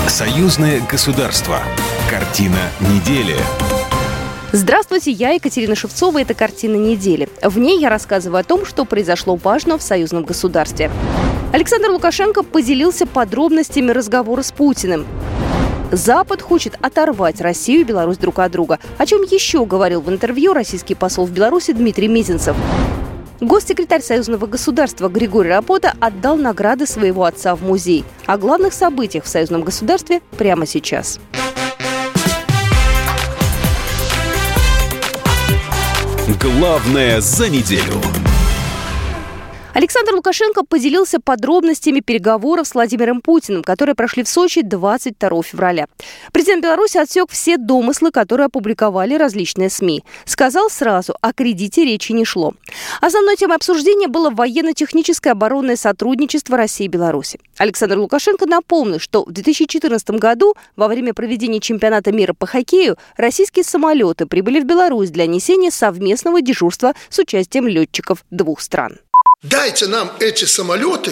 Союзное государство. Картина недели. Здравствуйте, я Екатерина Шевцова, это «Картина недели». В ней я рассказываю о том, что произошло важно в союзном государстве. Александр Лукашенко поделился подробностями разговора с Путиным. Запад хочет оторвать Россию и Беларусь друг от друга. О чем еще говорил в интервью российский посол в Беларуси Дмитрий Мезенцев. Госсекретарь союзного государства Григорий Рапота отдал награды своего отца в музей. О главных событиях в союзном государстве прямо сейчас. Главное за неделю. Александр Лукашенко поделился подробностями переговоров с Владимиром Путиным, которые прошли в Сочи 22 февраля. Президент Беларуси отсек все домыслы, которые опубликовали различные СМИ. Сказал сразу, о кредите речи не шло. Основной темой обсуждения было военно-техническое оборонное сотрудничество России и Беларуси. Александр Лукашенко напомнил, что в 2014 году во время проведения чемпионата мира по хоккею российские самолеты прибыли в Беларусь для несения совместного дежурства с участием летчиков двух стран. Дайте нам эти самолеты,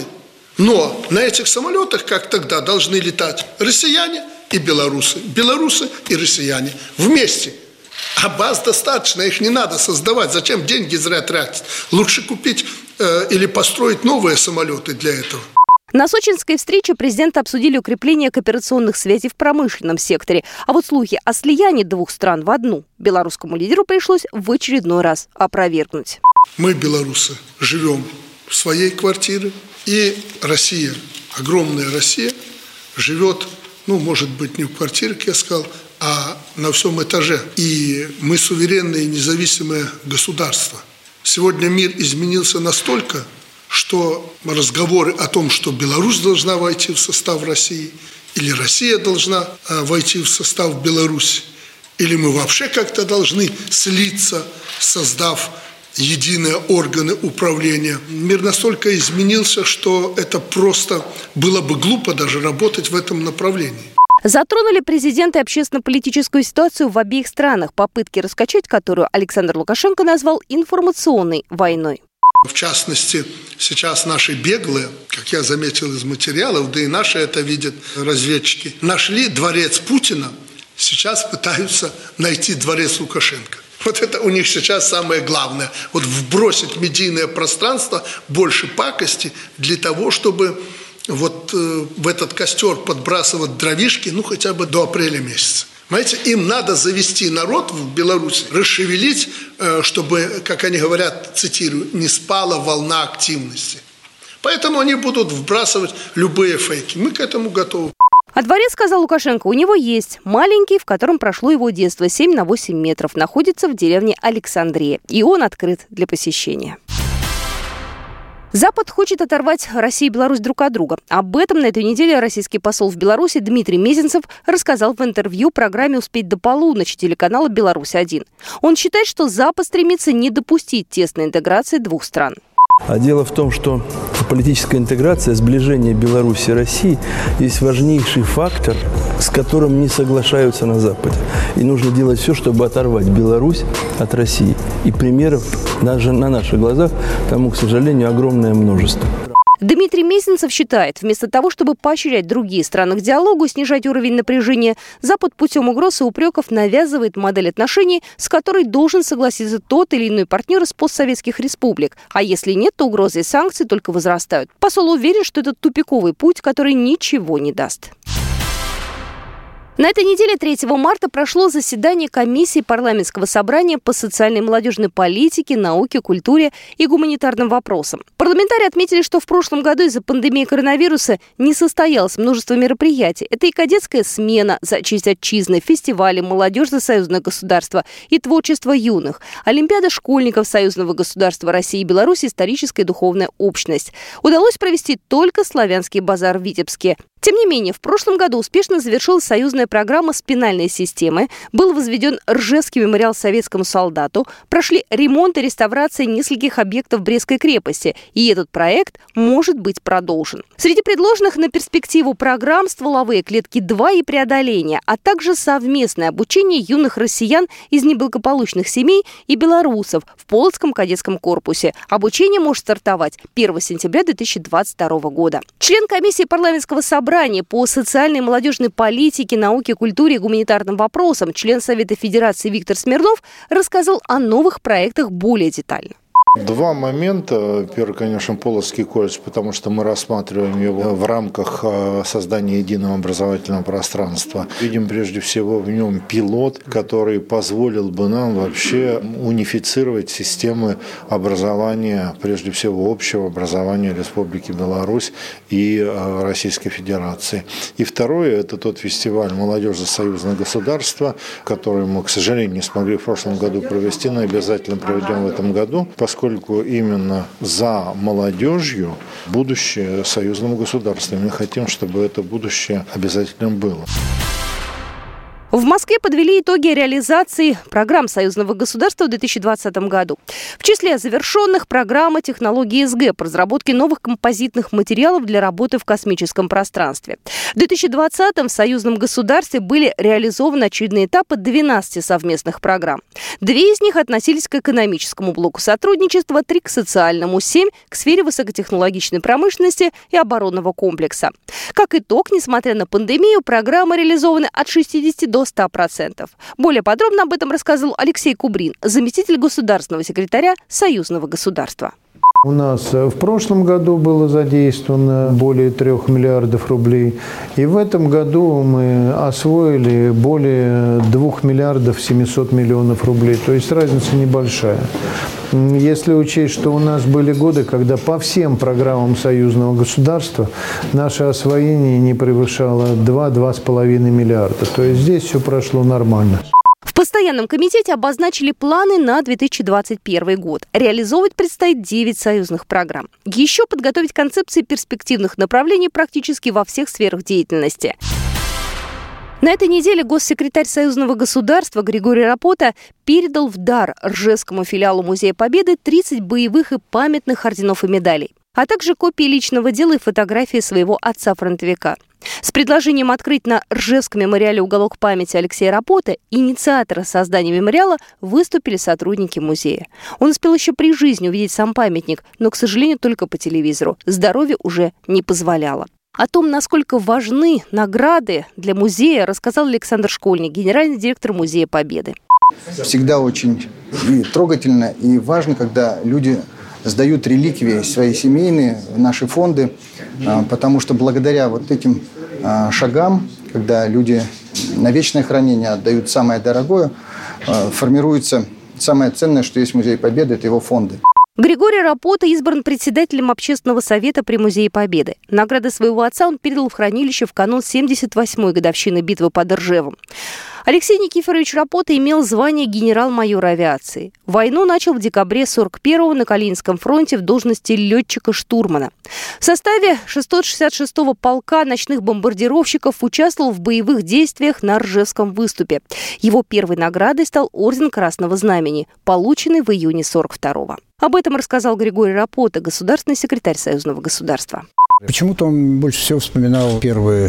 но на этих самолетах, как тогда, должны летать россияне и белорусы, белорусы и россияне вместе. А баз достаточно, их не надо создавать. Зачем деньги зря тратить? Лучше купить или построить новые самолеты для этого. На сочинской встрече президенты обсудили укрепление кооперационных связей в промышленном секторе. А вот слухи о слиянии двух стран в одну белорусскому лидеру пришлось в очередной раз опровергнуть. Мы, белорусы, живем в своей квартире, и Россия, огромная Россия, живет, может быть, не в квартире, как я сказал, а на всем этаже. И мы суверенное и независимое государство. Сегодня мир изменился настолько, что разговоры о том, что Беларусь должна войти в состав России, или Россия должна войти в состав Беларуси, или мы вообще как-то должны слиться, создав единые органы управления. Мир настолько изменился, что это просто было бы глупо даже работать в этом направлении. Затронули президенты общественно-политическую ситуацию в обеих странах, попытки раскачать которую Александр Лукашенко назвал информационной войной. В частности, сейчас наши беглые, как я заметил из материалов, да и наши это видят разведчики, нашли дворец Путина, сейчас пытаются найти дворец Лукашенко. Вот это у них сейчас самое главное. Вот вбросить в медийное пространство больше пакости для того, чтобы в этот костер подбрасывать дровишки, хотя бы до апреля месяца. Понимаете, им надо завести народ в Беларуси, расшевелить, чтобы, как они говорят, цитирую, не спала волна активности. Поэтому они будут вбрасывать любые фейки. Мы к этому готовы. А дворец, сказал Лукашенко, у него есть. Маленький, в котором прошло его детство, 7 на 8 метров, находится в деревне Александрия. И он открыт для посещения. Запад хочет оторвать Россию и Беларусь друг от друга. Об этом на этой неделе российский посол в Беларуси Дмитрий Мезенцев рассказал в интервью программе «Успеть до полуночи» телеканала «Беларусь-1». Он считает, что Запад стремится не допустить тесной интеграции двух стран. А дело в том, что политическая интеграция, сближение Беларуси и России есть важнейший фактор, с которым не соглашаются на Западе. И нужно делать все, чтобы оторвать Беларусь от России. И примеров даже на наших глазах тому, к сожалению, огромное множество. Дмитрий Мезенцев считает, вместо того, чтобы поощрять другие страны к диалогу, снижать уровень напряжения, Запад путем угроз и упреков навязывает модель отношений, с которой должен согласиться тот или иной партнер из постсоветских республик. А если нет, то угрозы и санкции только возрастают. Посол уверен, что это тупиковый путь, который ничего не даст. На этой неделе 3 марта прошло заседание комиссии парламентского собрания по социальной и молодежной политике, науке, культуре и гуманитарным вопросам. Парламентарии отметили, что в прошлом году из-за пандемии коронавируса не состоялось множество мероприятий. Это и кадетская смена за честь отчизны, фестивали «Молодежь за союзное государство» и творчество юных, Олимпиада школьников союзного государства России и Беларуси, историческая и духовная общность. Удалось провести только славянский базар в Витебске. Тем не менее, в прошлом году успешно завершилась союзная программа спинальной системы, был возведен Ржевский мемориал советскому солдату, прошли ремонт и реставрация нескольких объектов Брестской крепости, и этот проект может быть продолжен. Среди предложенных на перспективу программ стволовые клетки 2 и преодоление, а также совместное обучение юных россиян из неблагополучных семей и белорусов в Полоцком кадетском корпусе. Обучение может стартовать 1 сентября 2022 года. Член комиссии парламентского собрания собрания по социальной и молодежной политике, науке, культуре и гуманитарным вопросам член Совета Федерации Виктор Смирнов рассказал о новых проектах более детально. Два момента. Первый, конечно, Полоцкий колледж, потому что мы рассматриваем его в рамках создания единого образовательного пространства. Видим прежде всего в нем пилот, который позволил бы нам вообще унифицировать системы образования, прежде всего общего образования Республики Беларусь и Российской Федерации. И второе, это тот фестиваль «Молодежь за союзное государство», который мы, к сожалению, не смогли в прошлом году провести, но обязательно проведем в этом году, поскольку именно за молодежью будущее союзного государства. Мы хотим, чтобы это будущее обязательно было. В Москве подвели итоги реализации программ союзного государства в 2020 году. В числе завершенных программа технологии СГ по разработке новых композитных материалов для работы в космическом пространстве. В 2020 в союзном государстве были реализованы очередные этапы 12 совместных программ. 2 из них относились к экономическому блоку сотрудничества, 3 к социальному, 7 к сфере высокотехнологичной промышленности и оборонного комплекса. Как итог, несмотря на пандемию, программы реализованы от 60 до 100%. Более подробно об этом рассказывал Алексей Кубрин, заместитель государственного секретаря Союзного государства. У нас в прошлом году было задействовано более 3 миллиардов рублей. И в этом году мы освоили более 2 миллиардов 700 миллионов рублей. То есть разница небольшая. Если учесть, что у нас были годы, когда по всем программам союзного государства наше освоение не превышало 2-2,5 миллиарда. То есть здесь все прошло нормально. В Постоянном комитете обозначили планы на 2021 год. Реализовывать предстоит 9 союзных программ. Еще подготовить концепции перспективных направлений практически во всех сферах деятельности. На этой неделе госсекретарь Союзного государства Григорий Рапота передал в дар Ржевскому филиалу Музея Победы 30 боевых и памятных орденов и медалей, а также копии личного дела и фотографии своего отца-фронтовика. С предложением открыть на Ржевском мемориале уголок памяти Алексея Рапоты, инициатора создания мемориала, выступили сотрудники музея. Он успел еще при жизни увидеть сам памятник, но, к сожалению, только по телевизору. Здоровье уже не позволяло. О том, насколько важны награды для музея, рассказал Александр Школьник, генеральный директор Музея Победы. Всегда очень трогательно и важно, когда люди сдают реликвии свои семейные в наши фонды, потому что благодаря вот этим шагам, когда люди на вечное хранение отдают самое дорогое, формируется самое ценное, что есть в Музее Победы, это его фонды. Григорий Рапота избран председателем Общественного совета при Музее Победы. Награды своего отца он передал в хранилище в канун 78-й годовщины битвы под Ржевом. Алексей Никифорович Рапота имел звание генерал-майора авиации. Войну начал в декабре 41-го на Калининском фронте в должности летчика-штурмана. В составе 666-го полка ночных бомбардировщиков участвовал в боевых действиях на Ржевском выступе. Его первой наградой стал орден Красного Знамени, полученный в июне 42-го. Об этом рассказал Григорий Рапота, государственный секретарь Союзного государства. Почему-то он больше всего вспоминал первый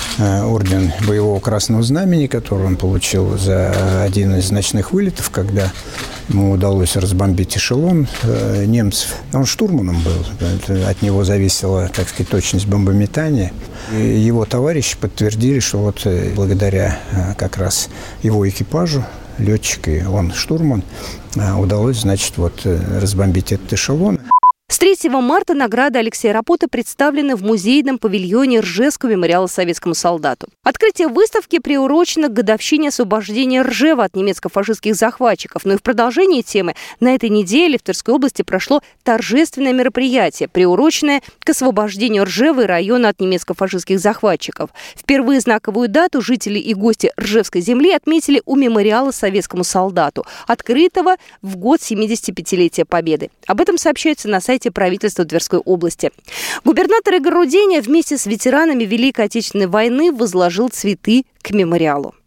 орден боевого Красного Знамени, который он получил за один из ночных вылетов, когда ему удалось разбомбить эшелон немцев. Он штурманом был, от него зависела, так сказать, точность бомбометания. И его товарищи подтвердили, что вот благодаря как раз его экипажу, летчик и он штурман, удалось, значит, вот разбомбить этот эшелон. С 3 марта награды Алексея Рапоты представлены в музейном павильоне Ржевского мемориала советскому солдату. Открытие выставки приурочено к годовщине освобождения Ржева от немецко-фашистских захватчиков. Но и в продолжении темы на этой неделе в Тверской области прошло торжественное мероприятие, приуроченное к освобождению Ржева и района от немецко-фашистских захватчиков. Впервые знаковую дату жители и гости Ржевской земли отметили у мемориала советскому солдату, открытого в год 75-летия Победы. Об этом сообщается на сайте правительства Тверской области. Губернатор Игорь Руденя вместе с ветеранами Великой Отечественной войны возложил цветы к мемориалу.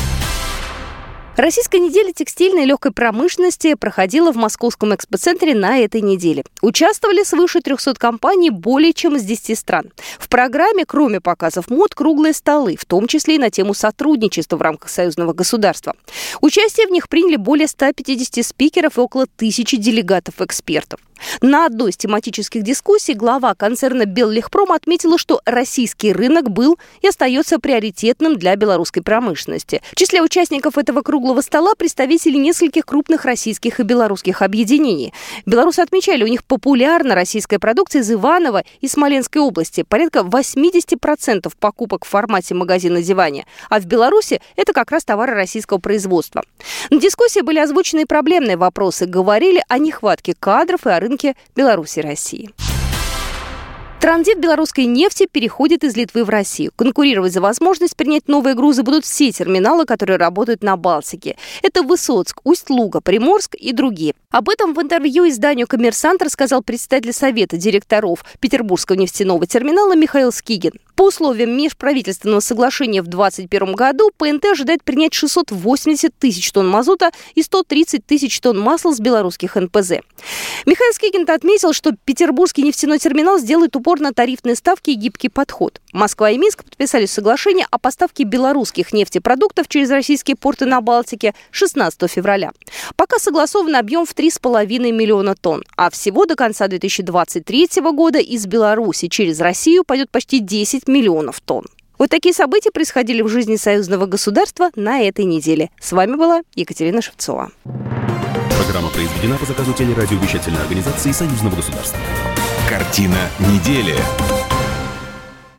Российская неделя текстильной и легкой промышленности проходила в Московском экспоцентре на этой неделе. Участвовали свыше 300 компаний более чем из 10 стран. В программе, кроме показов мод, круглые столы, в том числе и на тему сотрудничества в рамках союзного государства. Участие в них приняли более 150 спикеров и около 1000 делегатов-экспертов. На одной из тематических дискуссий глава концерна «Беллегпром» отметила, что российский рынок был и остается приоритетным для белорусской промышленности. В числе участников этого круглого стола представители нескольких крупных российских и белорусских объединений. Белорусы отмечали, у них популярна российская продукция из Иваново и Смоленской области. Порядка 80% покупок в формате магазина «Диване». А в Беларуси это как раз товары российского производства. На дискуссии были озвучены проблемные вопросы. Говорили о нехватке кадров и о рынке Беларуси и России. Транзит белорусской нефти переходит из Литвы в Россию. Конкурировать за возможность принять новые грузы будут все терминалы, которые работают на Балтике. Это Высоцк, Усть-Луга, Приморск и другие. Об этом в интервью изданию «Коммерсант» рассказал председатель Совета директоров Петербургского нефтяного терминала Михаил Скигин. По условиям межправительственного соглашения в 2021 году ПНТ ожидает принять 680 тысяч тонн мазута и 130 тысяч тонн масла с белорусских НПЗ. Михаил Скигин отметил, что Петербургский нефтяной терминал сделает упор на тарифные ставки и гибкий подход. Москва и Минск подписали соглашение о поставке белорусских нефтепродуктов через российские порты на Балтике 16 февраля. Пока согласован объем в 3,5 миллиона тонн, а всего до конца 2023 года из Беларуси через Россию пойдет почти 10 миллионов тонн. Вот такие события происходили в жизни союзного государства на этой неделе. С вами была Екатерина Шевцова. Программа произведена по заказу телерадиовещательной организации Союзного государства. Картина недели.